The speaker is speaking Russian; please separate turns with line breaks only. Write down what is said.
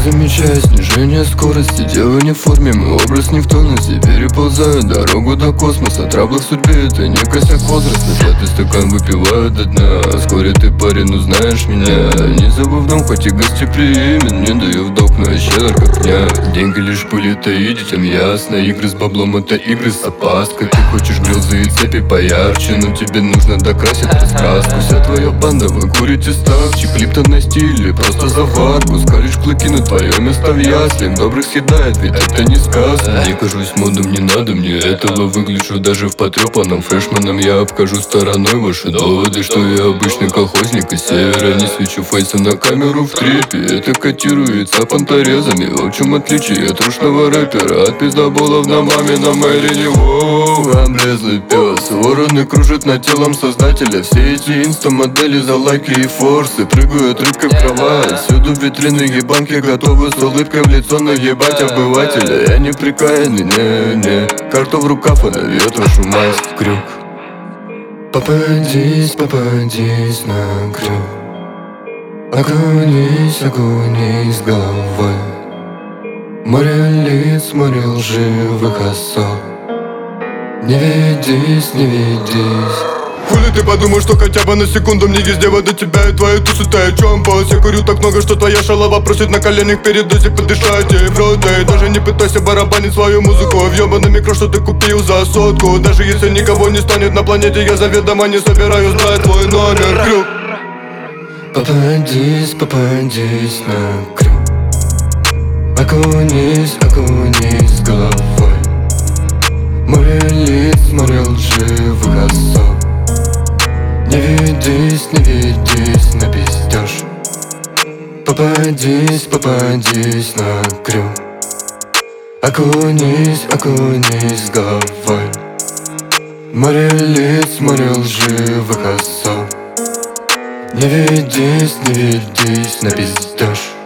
замечая снижение скорости. Дело не в форме, мой образ не в тонусе. Переползаю дорогу до космоса. Траблы в судьбе, это не косяк возраста. Пятый стакан выпиваю до дна. Вскоре ты, парень, узнаешь меня. Не забывном, хоть и гостеприимен. Не даю вдох, но я щедр как дня. Деньги лишь пыль, это и детям ясно. Игры с баблом, это игры с опаской. Ты хочешь грилзы и цепи поярче, но тебе нужно докрасить раскраску. Вся твоя банда, вы курите ставчик. Клип-то на стиле, просто заварку. Скалишь клыки, но твое место в яслях. Добрых съедает, ведь это не сказка. Не кажусь модным, не надо мне этого. Выгляжу даже в потрепанном. Фрешманом я обхожу стороной ваши доводы, что я обычный колхозник из севера. Не свечу фейса на камеру в трипе. Это котируется понторезами. В чем отличие от ручного рэпера? От пиздоболов на мамином Эрине. Воу, облезлый пес. Вороны кружат над телом создателя. Все эти инста-модели за лайки и форсы. Прыгают рыбкой в кровать. Всюду витрины и банки готовы с улыбкой в лицо наебать обывателя. Я не прикаянный, не. Карту в рукав, а на ветру шумасть крюк. Попадись на крюк. Окунись с головой. Море лиц, море лживых особ. Не ведись.
Хули ты подумал, что хотя бы на секунду мне есть дело до тебя и твоей туши? Ты о чем, босс? Я курю так много, что твоя шалава просит на коленях передозе подышать ей в рот. И даже не пытайся барабанить свою музыку в ёбаный микро, что ты купил за сотку. Даже если никого не станет на планете, я заведомо не собираюсь брать твой номер. Крюк.
Попадись на крюк. Окунись с головой. Море лиц, море лживых особ. Не ведись, напиздёшь. Попадись на крюк. Окунись с головой. Море лиц, море лживых особ. Не ведись, напиздёшь.